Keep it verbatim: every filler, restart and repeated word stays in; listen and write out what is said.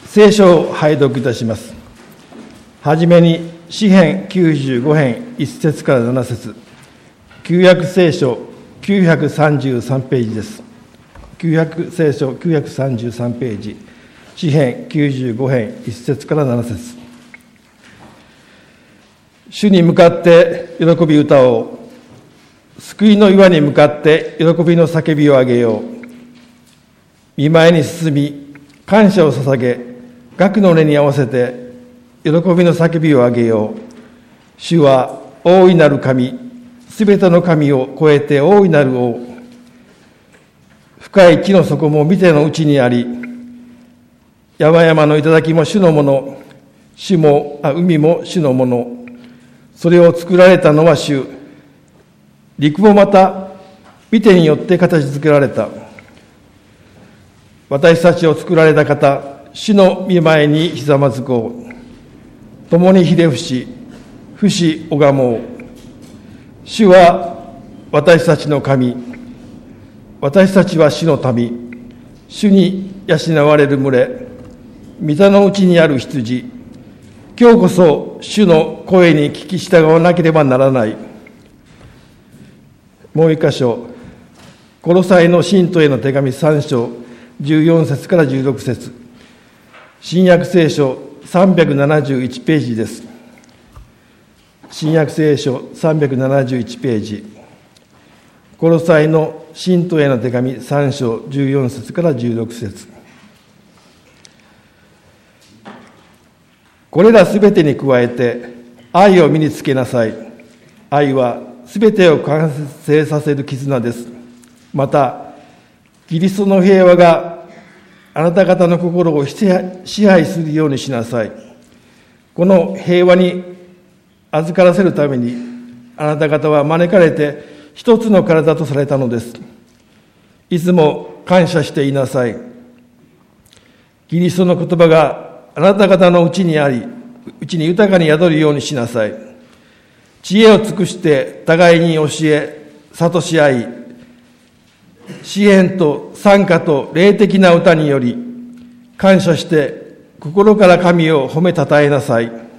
聖書を拝読いたします。はじめに詩編きゅうじゅうご編いっ節からなな節、旧約聖書きゅうひゃくさんじゅうさんページです。旧約聖書きゅうひゃくさんじゅうさんページ、詩編きゅうじゅうご編いっ節からなな節。主に向かって喜び歌おう。救いの岩に向かって喜びの叫びを上げよう。御前に進み感謝を捧げ、楽の音に合わせて喜びの叫びを上げよう。主は大いなる神、すべての神を超えて大いなる王。深い地の底も見てのうちにあり、山々の頂も主のもの、主もあ海も主のもの。それを作られたのは主。陸もまた見てによって形作られた。私たちを作られた方、主の御前にひざまずこう。共にひれ伏し、伏し拝もう。主は私たちの神。私たちは主の民。主に養われる群れ。御座のうちにある羊。今日こそ主の声に聞き従わなければならない。もう一箇所、コロサイの信徒への手紙さん章じゅうよん節からじゅうろく節、新約聖書さんびゃくななじゅういちページです。新約聖書さんびゃくななじゅういちページ、コロサイの信徒への手紙さん章じゅうよん節からじゅうろく節。これらすべてに加えて愛を身につけなさい。愛はすべてを完成させる絆です。またキリストの平和があなた方の心を支配するようにしなさい。この平和に預からせるためにあなた方は招かれて一つの体とされたのです。いつも感謝していなさい。キリストの言葉があなた方のうちにあり、うちに豊かに宿るようにしなさい。知恵を尽くして互いに教え、諭し合い、詩篇と賛歌と霊的な歌により感謝して心から神を褒めたたえなさい。